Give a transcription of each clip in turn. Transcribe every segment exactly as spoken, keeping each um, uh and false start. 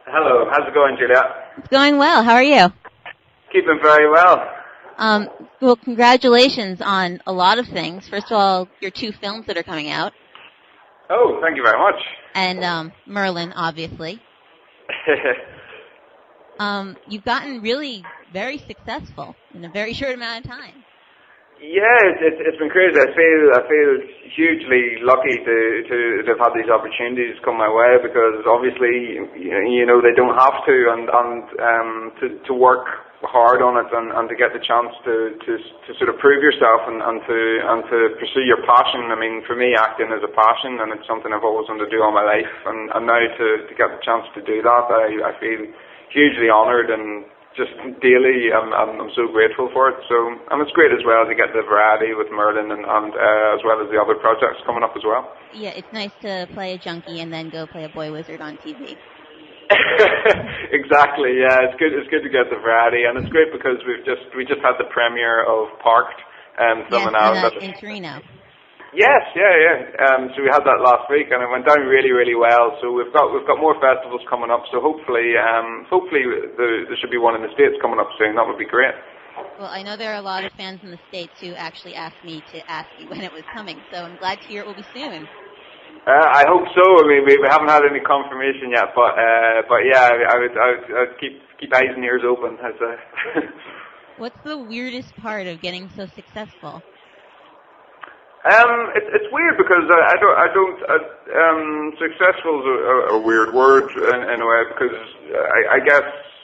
Hello, how's it going, Julia? It's going well. How are you? Keeping very well. Um, well, congratulations on a lot of things. First of all, your two films that are coming out. Oh, thank you very much. And um, Merlin, obviously. um, you've gotten really very successful in a very short amount of time. Yeah, it's, it's, it's been crazy. I feel I feel hugely lucky to, to, to have had these opportunities come my way because obviously you know they don't have to and and um, to to work hard on it and, and to get the chance to, to to sort of prove yourself and, and to and to pursue your passion. I mean, for me, acting is a passion and it's something I've always wanted to do all my life. And, and now to, to get the chance to do that, I, I feel hugely honoured and just daily, I'm, I'm I'm so grateful for it. So, and it's great as well to get the variety with Merlin and, and uh, as well as the other projects coming up as well. Yeah, it's nice to play a junkie and then go play a boy wizard on T V. Exactly. Yeah, it's good. It's good to get the variety, and it's great because we've just we just had the premiere of Parked, um, filming yes, out in, uh, in Torino. Yes, yeah, yeah. Um, so we had that last week, and it went down really, really well. So we've got we've got more festivals coming up. So hopefully, um, hopefully the, there should be one in the States coming up soon. That would be great. Well, I know there are a lot of fans in the States who actually asked me to ask you when it was coming. So I'm glad to hear it will be soon. Uh, I hope so. I mean, we, we haven't had any confirmation yet, but uh, but yeah, I would I would, I would keep keep eyes and ears open. I'd say. What's the weirdest part of getting so successful? Um, it, it's weird because I, I don't, I don't, uh, um, successful is a, a weird word in, in a way because I, I guess,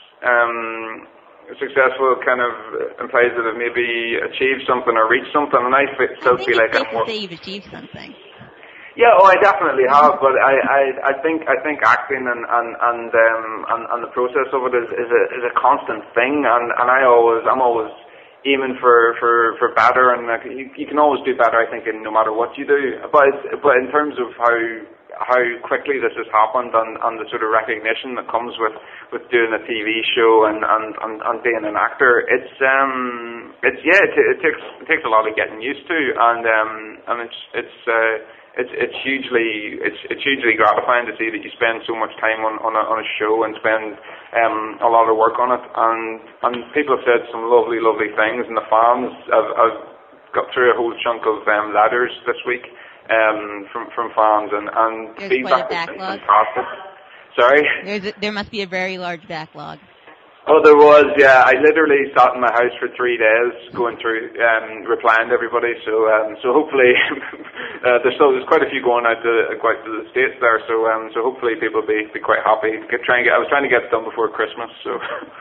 um, successful kind of implies that I've maybe achieved something or reached something, and I f- still I think feel like it's I'm safe more... to say you've achieved something. Yeah, oh, I definitely have, but I, I, I think, I think acting and, and, and, um, and, and the process of it is, is a, is a constant thing, and, and I always, I'm always aiming for, for, for better, and like, you, you can always do better, I think, in no matter what you do. But it's, but in terms of how how quickly this has happened and, and the sort of recognition that comes with, with doing a T V show and, and, and, and being an actor, it's um it's yeah it, it takes it takes a lot of getting used to, and um and it's it's uh, it's it's hugely it's it's hugely gratifying to see that you spend so much time on on a, on a show and spend um a lot of work on it, and and people have said some lovely lovely things, and the fans have, have got through a whole chunk of um, letters this week um from from fans, and and There's feedback quite a has been backlog. fantastic. Sorry. There's a, there must be a very large backlog. Oh, there was, yeah. I literally sat in my house for three days going through, um, replying to everybody. So, um, so hopefully, uh, there's still there's quite a few going out to quite to the States there. So, um, so hopefully people be be quite happy. Get, try and get. I was trying to get it done before Christmas. So.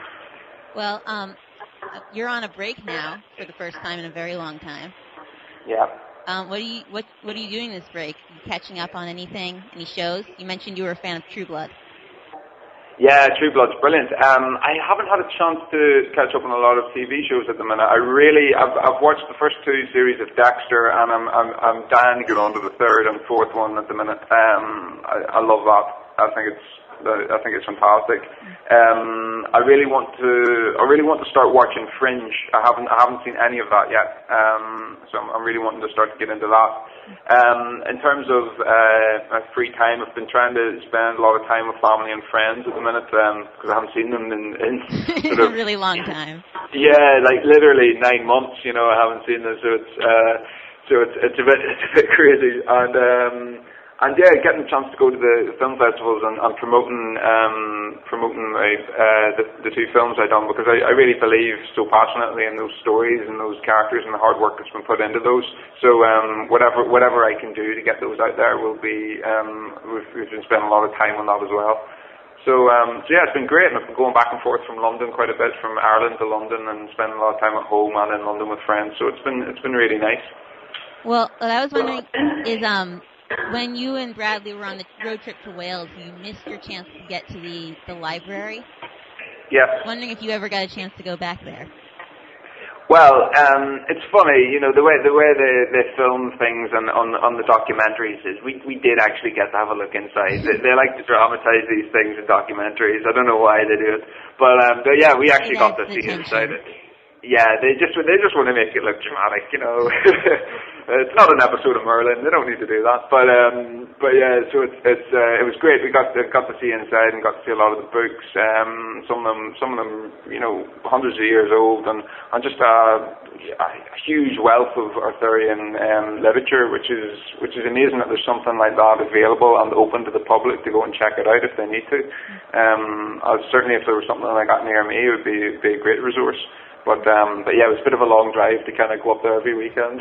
Well, um, you're on a break now for the first time in a very long time. Yeah. Um, what are you what what are you doing this break? Are you catching up on anything? Any shows? You mentioned you were a fan of True Blood. Yeah, True Blood's brilliant. Um, I haven't had a chance to catch up on a lot of T V shows at the minute. I really, I've, I've watched the first two series of Dexter, and I'm, I'm, I'm dying to get on to the third and fourth one at the minute. Um, I, I love that. I think it's, I think it's fantastic. Um, I really want to, I really want to start watching Fringe. I haven't, I haven't seen any of that yet. Um, so I'm, I'm really wanting to start to get into that. Um, in terms of uh, my free time, I've been trying to spend a lot of time with family and friends at the minute because I haven't seen them in, in sort of a really long time. Yeah, like literally nine months. You know, I haven't seen them, so it's uh, so it's it's a bit it's a bit crazy. And um, and yeah, getting the chance to go to the film festivals and, and promoting um, promoting my, uh, the, the two films I've done, because I, I really believe so passionately in those stories and those characters and the hard work that's been put into those. So um, whatever whatever I can do to get those out there will be. Um, we've, we've been spending a lot of time on that as well. So, um, so yeah, it's been great, and I've been going back and forth from London quite a bit, from Ireland to London, and spending a lot of time at home and in London with friends. So it's been it's been really nice. Well, what I was wondering is, um. when you and Bradley were on the road trip to Wales, you missed your chance to get to the, the library. Yes. Wondering if you ever got a chance to go back there. Well, um, it's funny, you know, the way the way they, they film things on, on on the documentaries is we we did actually get to have a look inside. They, they like to dramatize these things in documentaries. I don't know why they do it, but um, but yeah, we actually got to see inside it. Yeah, they just they just want to make it look dramatic, you know. it's not an episode of Merlin. They don't need to do that. But um, but yeah, so it's it's uh, it was great. We got to, got to see inside and got to see a lot of the books. Um, some of them some of them you know hundreds of years old, and and just a, a huge wealth of Arthurian um, literature, which is which is amazing that there's something like that available and open to the public to go and check it out if they need to. Um, uh, certainly, if there was something like that near me, it would be be a great resource. But um, but yeah, it was a bit of a long drive to kind of go up there every weekend.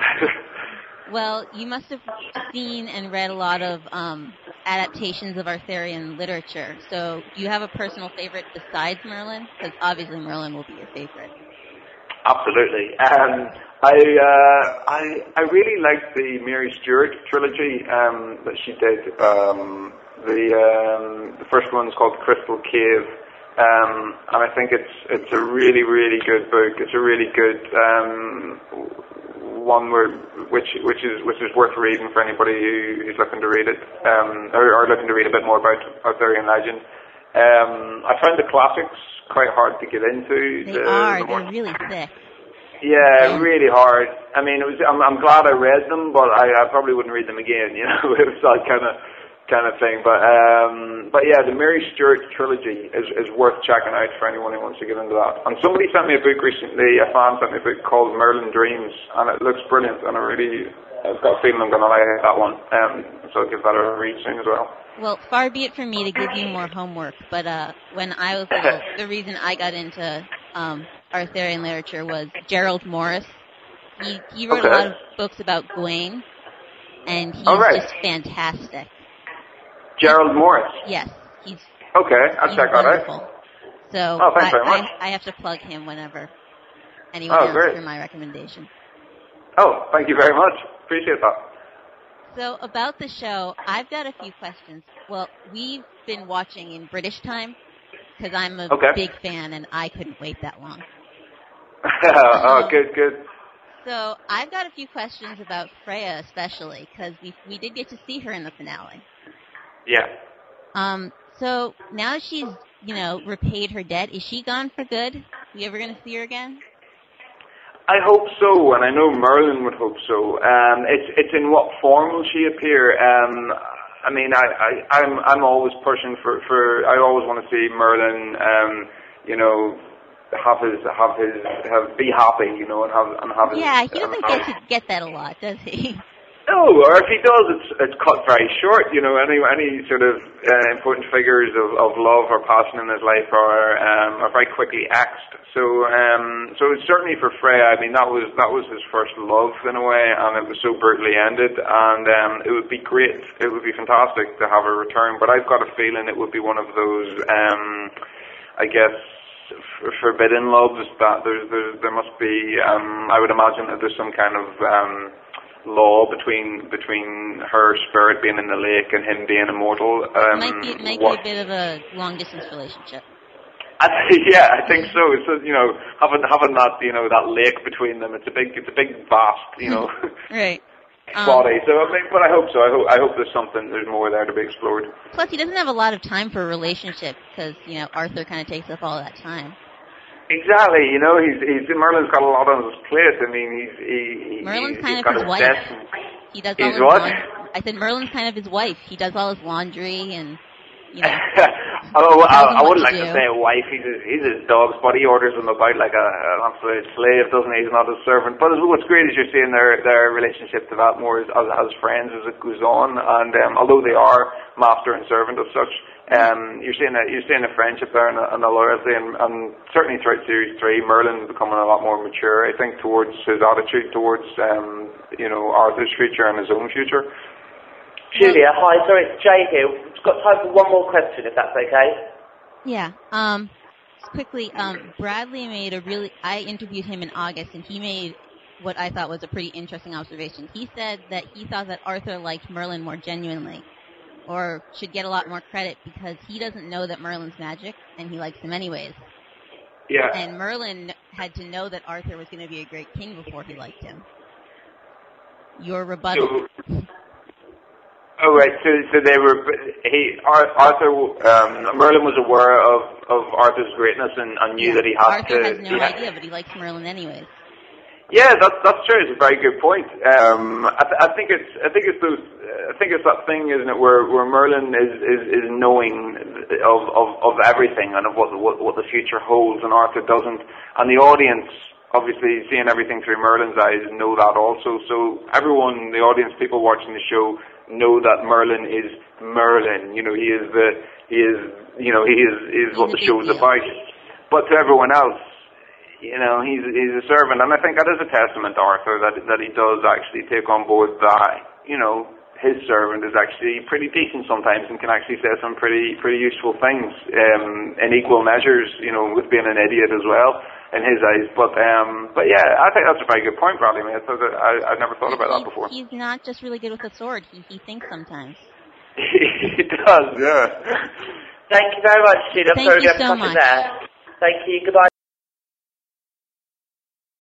Well, you must have seen and read a lot of um, adaptations of Arthurian literature. So, do you have a personal favorite besides Merlin? Because obviously Merlin will be your favorite. Absolutely. Um, I uh, I I really liked the Mary Stuart trilogy um, that she did. Um, the um, the first one's called Crystal Cave. Um, and I think it's it's a really really good book. It's a really good um, one where which which is which is worth reading for anybody who, who's looking to read it um, or, or looking to read a bit more about Arthurian legend. Um, I found the classics quite hard to get into. They the, are. the They're really thick. Yeah, really hard. I mean, it was. I'm, I'm glad I read them, but I, I probably wouldn't read them again. You know, it was that kind of. kind of thing, but um, but yeah, the Mary Stuart trilogy is, is worth checking out for anyone who wants to get into that. And somebody sent me a book recently, a fan sent me a book called Merlin Dreams, and it looks brilliant, and I really, I've got a feeling I'm going to like that one, um, so I'll give that a read soon as well. Well, far be it from me to give you more homework, but uh, when I was little, the reason I got into um, Arthurian literature was Gerald Morris. He, he wrote okay. a lot of books about Gawain, and he's oh, right. just fantastic. Gerald Morris? Yes. He's Okay, I'll he's check that wonderful. out. So oh, thanks I, very much. I, I have to plug him whenever anyone oh, asks great. for my recommendation. Oh, thank you very much. Appreciate that. So about the show, I've got a few questions. Well, we've been watching in British time because I'm a okay. big fan and I couldn't wait that long. oh, um, good, good. So I've got a few questions about Freya especially because we we did get to see her in the finale. Yeah. Um. So now she's, you know, repaid her debt. Is she gone for good? Are we ever going to see her again? I hope so, and I know Merlin would hope so. Um, it's it's in what form will she appear? Um, I mean, I, I I'm I'm always pushing for, for I always want to see Merlin. Um, you know, have his have his have be happy. You know, and have and have. Yeah, his, he doesn't um, get to get that a lot, does he? No, or if he does, it's it's cut very short. You know, any any sort of uh, important figures of, of love or passion in his life are um, are very quickly axed. So um, so it's certainly for Freya. I mean, that was that was his first love in a way, and it was so brutally ended. And um, it would be great. It would be fantastic to have her return. But I've got a feeling it would be one of those, um, I guess, f- forbidden loves that there's, there's there must be. Um, I would imagine that there's some kind of um, law between between her spirit being in the lake and him being immortal. Um, might be, might what, be a bit of a long distance relationship. I, yeah, I think so. So you know, having having that you know that lake between them, it's a big it's a big vast you know right um, body. So I mean, but I hope so. I hope I hope there's something there's more there to be explored. Plus, he doesn't have a lot of time for a relationship because you know Arthur kind of takes up all that time. Exactly, you know, he's he's Merlin's got a lot on his plate. I mean, he's he. Merlin's he's kind got of his wife. And, he does all he's his what? laundry. I said Merlin's kind of his wife. He does all his laundry and. You know, oh, I, I wouldn't like to to say a wife. He's his, he's his dog's but he orders him about like a, an absolute slave, doesn't he? He's not a servant. But what's great is you're seeing their their relationship develop more as, as friends as it goes on. And um, although they are master and servant as such, um, you're seeing a you're seeing a friendship there and a, and a loyalty. And, and certainly throughout series three, Merlin becoming a lot more mature. I think towards his attitude towards um, you know Arthur's future and his own future. Julia, hi, sorry, it's Jay here. We've got time for one more question, if that's okay. Yeah. Um, quickly, um, Bradley made a really. I interviewed him in August, and he made what I thought was a pretty interesting observation. He said that he thought that Arthur liked Merlin more genuinely, or should get a lot more credit because he doesn't know that Merlin's magic, and he likes him anyways. Yeah. And Merlin had to know that Arthur was going to be a great king before he liked him. Your rebuttal. So, Oh right, so so they were. He Arthur um, Merlin was aware of, of Arthur's greatness and, and knew yeah. that he had Arthur to. has no yeah. idea, but he likes Merlin anyways. Yeah, that's that's true. It's a very good point. Um, I, th- I think it's I think it's those I think it's that thing, isn't it, where where Merlin is is, is knowing of, of of everything and of what, what what the future holds, and Arthur doesn't, and the audience, obviously seeing everything through Merlin's eyes, know that also. So everyone, the audience, people watching the show, know that Merlin is Merlin. You know, he is the he is you know he is is what the show is about. But to everyone else, you know, he's he's a servant, and I think that is a testament to Arthur, that that he does actually take on board that, you know, his servant is actually pretty decent sometimes and can actually say some pretty pretty useful things um, in equal measures, you know, with being an idiot as well in his eyes. But um, but yeah, I think that's a very good point, Bradley. I thought that I I'd never thought about he, that before. He's not just really good with a sword; he he thinks sometimes. He does, yeah. Thank you very much, Jude. I'm Thank sorry you we have to so cut it much. there. Thank you. Goodbye.